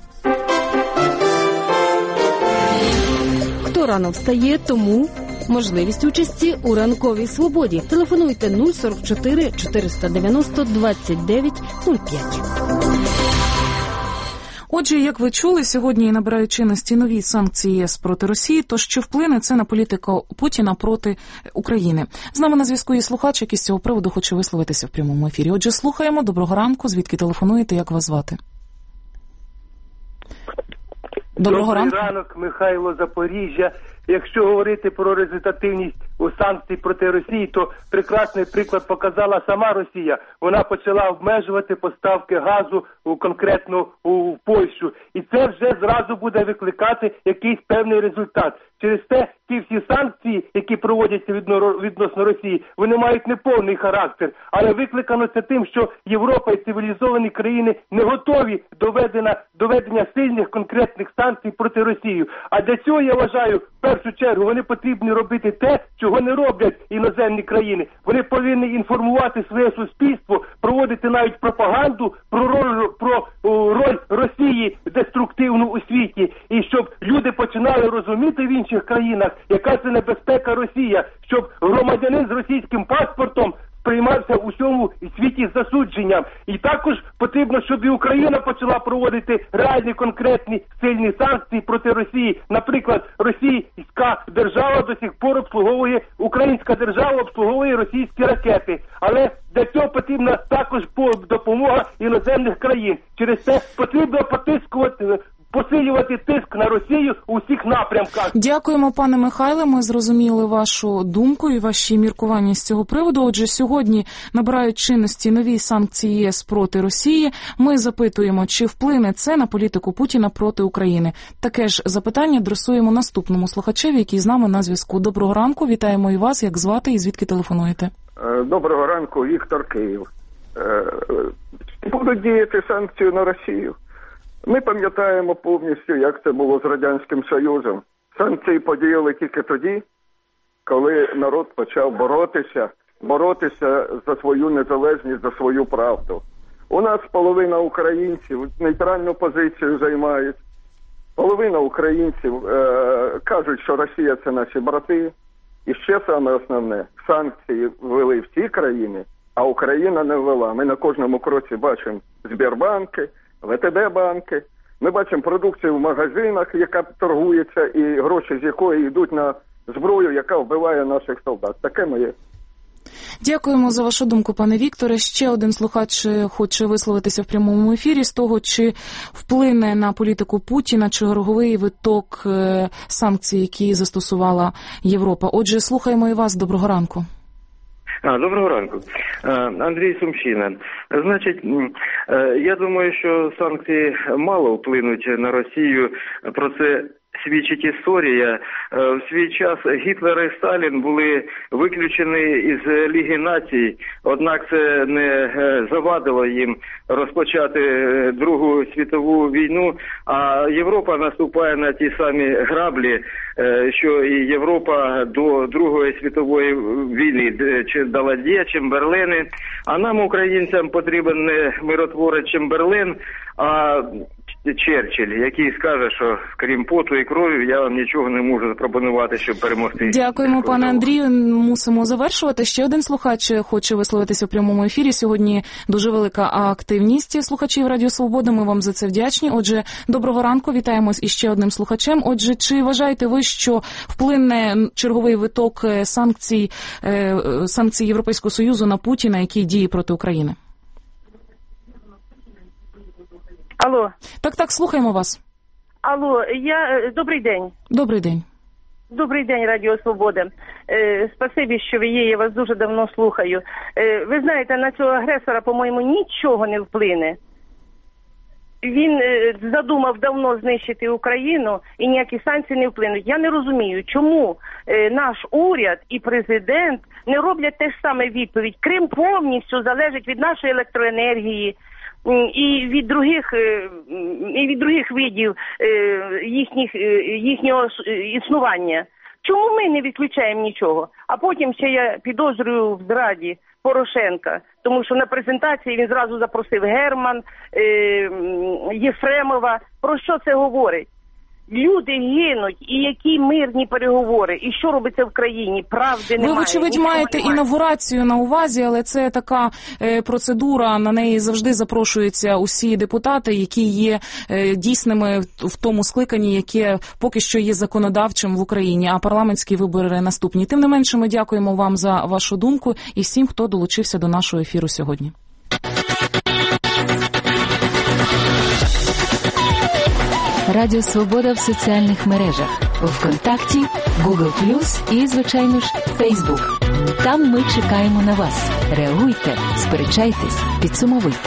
Хто рано встає, тому можливість участі у ранковій свободі. Телефонуйте нуль сорок чотири чотириста дев'яносто двадцять дев'ять нуль п'ять. Отже, як ви чули, сьогодні набирають чинності нові санкції ЄС проти Росії, тож чи вплине це на політику Путіна проти України? З нами на зв'язку є слухач, який з цього приводу хоче висловитися в прямому ефірі. Отже, слухаємо. Доброго ранку. Звідки телефонуєте? Як вас звати? Доброго ранку. Добрий ранок, Михайло, Запоріжжя. Якщо говорити про результативність у санкцій проти Росії, то прекрасний приклад показала сама Росія. Вона почала обмежувати поставки газу у, конкретно у Польщу. І це вже зразу буде викликати якийсь певний результат. Через те ті всі санкції, які проводяться відносно Росії, вони мають неповний характер. Але викликано це тим, що Європа і цивілізовані країни не готові до ведення, до ведення сильних конкретних санкцій проти Росії. А для цього, я вважаю, в першу чергу, вони потрібні робити те, чого не роблять іноземні країни. Вони повинні інформувати своє суспільство, проводити навіть пропаганду про роль, про о, роль Росії деструктивну у світі. І щоб люди починали розуміти в інших країнах, яка це небезпека Росія, щоб громадянин з російським паспортом сприймався у всьому світі з засудженням. І також потрібно, щоб і Україна почала проводити реальні, конкретні, сильні санкції проти Росії. Наприклад, російська держава до сих пор обслуговує, українська держава обслуговує російські ракети. Але для цього потрібна також допомога іноземних країн. Через це потрібно потискувати, посилювати тиск на Росію у всіх напрямках. Дякуємо, пане Михайле. Ми зрозуміли вашу думку і ваші міркування з цього приводу. Отже, сьогодні набирають чинності нові санкції ЄС проти Росії. Ми запитуємо, чи вплине це на політику Путіна проти України. Таке ж запитання адресуємо наступному слухачеві, який з нами на зв'язку. Доброго ранку, вітаємо і вас. Як звати і звідки телефонуєте? Доброго ранку, Віктор, Київ. Будуть діяти санкції на Росію. Ми пам'ятаємо повністю, як це було з Радянським Союзом. Санкції подіяли тільки тоді, коли народ почав боротися, боротися за свою незалежність, за свою правду. У нас половина українців нейтральну позицію займають, половина українців е- кажуть, що Росія – це наші брати. І ще саме основне, санкції ввели в ті країни, а Україна не ввела. Ми на кожному кроці бачимо Сбербанки, ВТБ-банки, ми бачимо продукцію в магазинах, яка торгується, і гроші з якої йдуть на зброю, яка вбиває наших солдат. Таке моє. Дякуємо за вашу думку, пане Вікторе. Ще один слухач хоче висловитися в прямому ефірі з того, чи вплине на політику Путіна черговий виток санкцій, які застосувала Європа. Отже, слухаємо і вас. Доброго ранку. А, доброго ранку. Андрій Сумщина. Значить, я думаю, що санкції мало вплинуть на Росію. Про це свідчить історія. В свій час Гітлер і Сталін були виключені із Ліги націй, однак це не завадило їм розпочати Другу світову війну, а Європа наступає на ті самі граблі, що і Європа до Другої світової війни, чи Даладє, Чемберлени. А нам, українцям, потрібен не миротворець Чемберлен, а Черчилль, який скаже, що крім поту і крові я вам нічого не можу запропонувати, щоб перемогти. Дякуємо, пане Андрію. Мусимо завершувати. Ще один слухач хоче висловитися в прямому ефірі. Сьогодні дуже велика активність слухачів Радіо Свобода. Ми вам за це вдячні. Отже, доброго ранку. Вітаємось із ще одним слухачем. Отже, чи вважаєте ви, що вплине черговий виток санкцій, санкцій Європейського Союзу на Путіна, який діє проти України? Алло. Так, так, слухаємо вас. Алло, я... Добрий день. Добрий день. Добрий день, Радіо Свобода. Е, спасибі, що ви є, я вас дуже давно слухаю. Е, ви знаєте, на цього агресора, по-моєму, нічого не вплине. Він е, задумав давно знищити Україну, і ніякі санкції не вплинуть. Я не розумію, чому е, наш уряд і президент не роблять те ж саме відповідь. Крим повністю залежить від нашої електроенергії, і від других і від других видів їхніх їхнього існування. Чому ми не відключаємо нічого? А потім ще я підозрюю в зраді Порошенка, тому що на презентації він зразу запросив Герман, Єфремова. Про що це говорить? Люди гинуть, і які мирні переговори, і що робиться в країні, правди немає. Ви, вочевидь, маєте немає. інавгурацію на увазі, але це така е, процедура, на неї завжди запрошуються усі депутати, які є е, дійсними в тому скликанні, яке поки що є законодавчим в Україні, а парламентські вибори наступні. Тим не менше, ми дякуємо вам за вашу думку і всім, хто долучився до нашого ефіру сьогодні. Радіо Свобода в соціальних мережах. ВКонтакті, Google плюс і, звичайно ж, Facebook. Там ми чекаємо на вас. Реагуйте, сперечайтесь, підсумовуйте.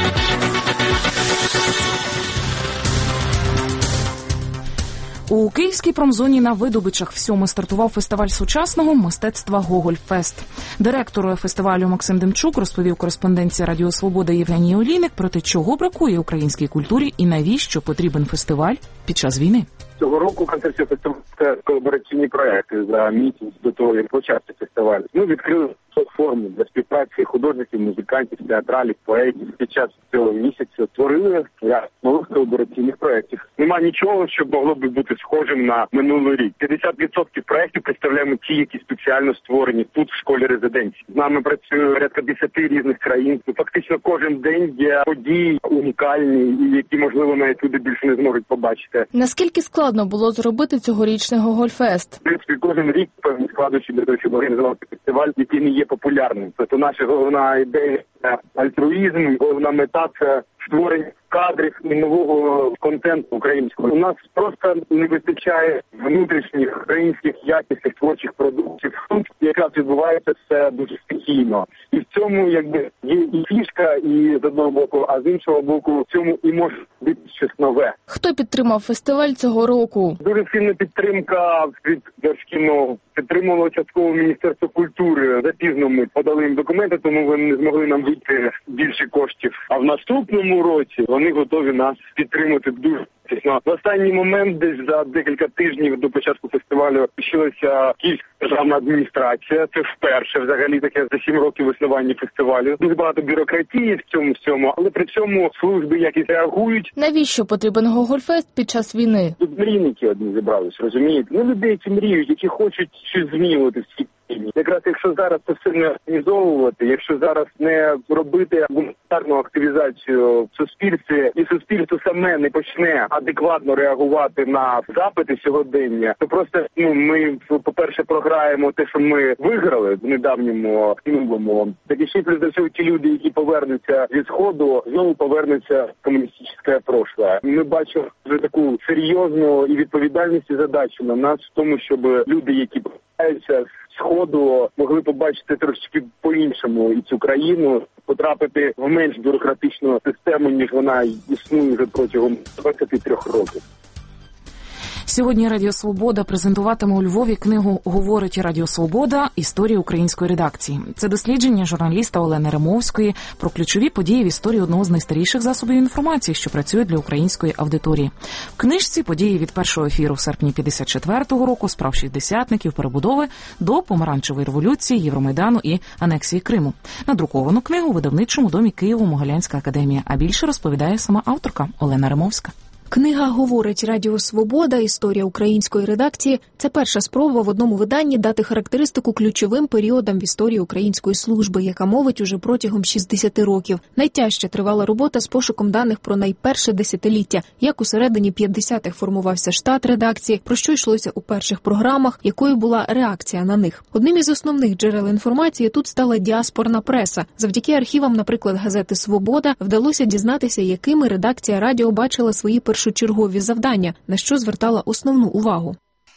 У Київській промзоні на Видобичах в сьому стартував фестиваль сучасного мистецтва «Гоголь-фест». Директор фестивалю Максим Демчук розповів кореспонденції Радіо Свобода Євгенії Олійник про те, чого бракує українській культурі і навіщо потрібен фестиваль під час війни. Цього року концепція фестивалю – це колабораційні проекти за місяць до того, як почався фестиваль. Ми відкрили платформу для співпраці художників, музикантів, театралів, поетів. Під час цього місяця створили ряд нових колабораційних проєктів. Нема нічого, що могло б бути схожим на минулий рік. п'ятдесят відсотків проєктів представляємо ті, які спеціально створені тут, в школі резиденції. З нами працює порядка десяти різних країн. Фактично кожен день є події унікальні, які, можливо, навіть люди більше не зможуть побачити. Наскільки складно було зробити цьогорічний Гоголь-фест? В принципі, кожен рік певні складнощі для того, щоб організувати фестиваль, який не є популярним. Тобто наша головна ідея – альтруїзм, головна мета – це створення кадрів і нового контенту українського. У нас просто не вистачає внутрішніх українських якісних творчих продуктів. Тут якраз відбувається все дуже стихійно. І в цьому якби є і фішка, і з одного боку, а з іншого боку, в цьому і може бути щось нове. Хто підтримав фестиваль цього року? Дуже сильна підтримка від Держкіно. Підтримувало частково Міністерство культури. Запізно ми подали їм документи, тому вони не змогли нам вийти більше коштів. А в наступному році вони готові нас підтримати дуже тісно. В останній момент, десь за декілька тижнів до початку фестивалю, лишилася кілька державна адміністрація. Це вперше взагалі таке за сім років існування фестивалю. Дуже багато бюрократії в цьому всьому, але при цьому служби якісь реагують. Навіщо потрібен Гогольфест під час війни? Тут мрійники одні зібрались, розумієте? Ну, людей, які мріють, які хочуть щось змінювати в цій країні. Якраз якщо зараз це все не організовувати, якщо зараз не робити гуманітарну активізацію в суспільстві, і суспільство саме не почне адекватно реагувати на запити сьогодення, то просто ну ми, по-перше, програємо те, що ми виграли в недавньому минулому. Так і ще плюс до цього ті люди, які повернуться зі Сходу, знову повернуться в комуністичне прошле. Ми бачимо вже таку серйозну і відповідальність і задачу на нас в тому, щоб люди, які повертаються з Сходу, могли побачити трошки по-іншому і цю країну, потрапити в менш бюрократичну систему, ніж вона існує вже протягом двадцяти трьох років. Сьогодні Радіо Свобода презентуватиме у Львові книгу «Говорить Радіо Свобода. Історія української редакції». Це дослідження журналіста Олени Римовської про ключові події в історії одного з найстаріших засобів інформації, що працює для української аудиторії. В книжці події від першого ефіру в серпні п'ятдесят четвертого року, справ шістдесятників, перебудови, до помаранчевої революції, Євромайдану і анексії Криму. Надруковану книгу у видавничому домі Києво-Могилянська академія. А більше розповідає сама авторка Олена Римовська. Книга «Говорить Радіо Свобода. Історія української редакції» – це перша спроба в одному виданні дати характеристику ключовим періодам в історії української служби, яка мовить уже протягом шістдесяти років. Найтяжче тривала робота з пошуком даних про найперше десятиліття, як у середині п'ятдесятих формувався штат редакції, про що йшлося у перших програмах, якою була реакція на них. Одним із основних джерел інформації тут стала діаспорна преса. Завдяки архівам, наприклад, газети «Свобода», вдалося дізнатися, якими редакція радіо бачила свої перші першочергові завдання, на що звертала основну увагу.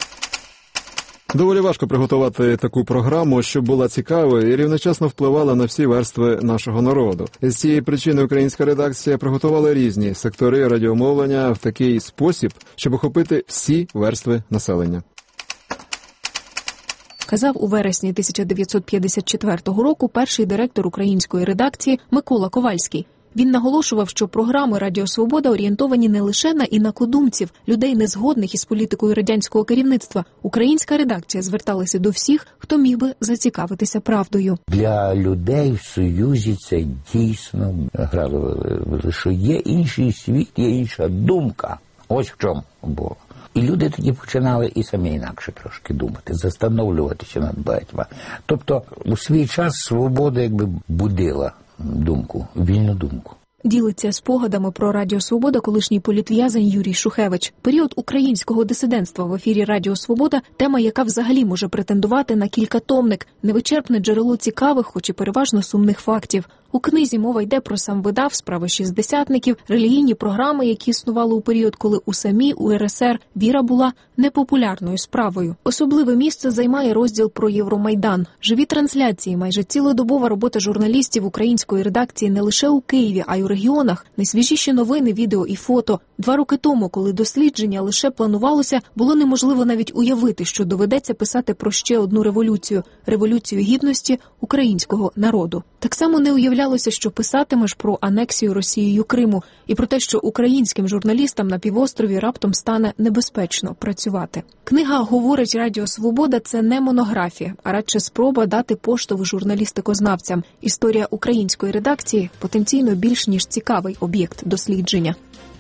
Доволі важко приготувати таку програму, щоб була цікавою і рівночасно впливала на всі верстви нашого народу. З цієї причини українська редакція приготувала різні сектори радіомовлення в такий спосіб, щоб охопити всі верстви населення. Казав у вересні тисяча дев'ятсот п'ятдесят четвертого року перший директор української редакції Микола Ковальський. Він наголошував, що програми «Радіо Свобода» орієнтовані не лише на інакодумців, людей незгодних із політикою радянського керівництва. Українська редакція зверталася до всіх, хто міг би зацікавитися правдою. Для людей в Союзі це дійсно грало, що є інший світ, є інша думка. Ось в чому було. І люди тоді починали і самі інакше трошки думати, застановлюватися над багатьма. Тобто у свій час свобода якби будила думку, вільну думку. Ділиться спогадами про Радіо Свобода колишній політв'язень Юрій Шухевич. Період українського дисидентства в ефірі Радіо Свобода – тема, яка взагалі може претендувати на кількатомник, невичерпне джерело цікавих, хоч і переважно сумних фактів. У книзі мова йде про сам видав, справи шістдесятників, релігійні програми, які існували у період, коли у самій У Ер Ес Ер віра була непопулярною справою. Особливе місце займає розділ про Євромайдан. Живі трансляції, майже цілодобова робота журналістів української редакції не лише у Києві, а й у регіонах, найсвіжіші новини, відео і фото. Два роки тому, коли дослідження лише планувалося, було неможливо навіть уявити, що доведеться писати про ще одну революцію – революцію гідності українського народу. Так само не уявлялося, що писатимеш про анексію Росією Криму і про те, що українським журналістам на півострові раптом стане небезпечно працювати. Книга «Говорить Радіо Свобода» – це не монографія, а радше спроба дати поштовх журналістикознавцям. Історія української редакції – потенційно більш ніж цікавий об'єкт дослідження.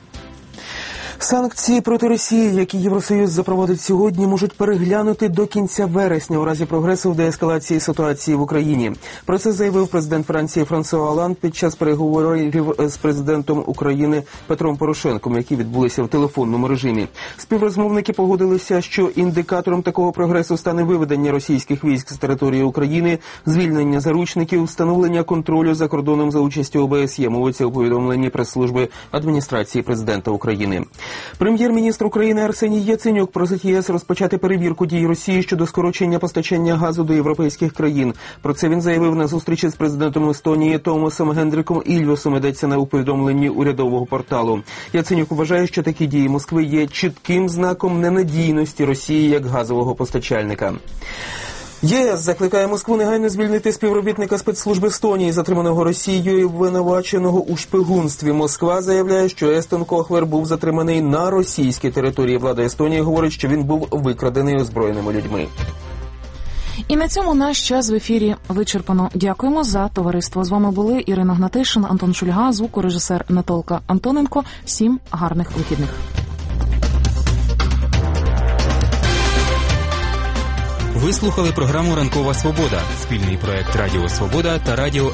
Санкції проти Росії, які Євросоюз запровадить сьогодні, можуть переглянути до кінця вересня у разі прогресу в деескалації ситуації в Україні. Про це заявив президент Франції Франсуа Оланд під час переговорів з президентом України Петром Порошенком, які відбулися в телефонному режимі. Співрозмовники погодилися, що індикатором такого прогресу стане виведення російських військ з території України, звільнення заручників, встановлення контролю за кордоном за участю О Б С Є, мовиться у повідомленні прес-служби адміністрації президента України. Прем'єр-міністр України Арсеній Яценюк просить Є С розпочати перевірку дій Росії щодо скорочення постачання газу до європейських країн. Про це він заявив на зустрічі з президентом Естонії Томасом Гендриком Ільвосом, йдеться на у повідомленні урядового порталу. Яценюк вважає, що такі дії Москви є чітким знаком ненадійності Росії як газового постачальника. Є С закликає Москву негайно звільнити співробітника спецслужб Естонії, затриманого Росією і обвинуваченого у шпигунстві. Москва заявляє, що Естон Кохвер був затриманий на російській території. Влада Естонії говорить, що він був викрадений озброєними людьми. І на цьому наш час в ефірі вичерпано. Дякуємо за товариство. З вами були Ірина Гнатишин, Антон Шульга, звукорежисер Наталка Антоненко. Всім гарних вихідних. Ви слухали програму «Ранкова свобода» – спільний проект Радіо Свобода та Радіо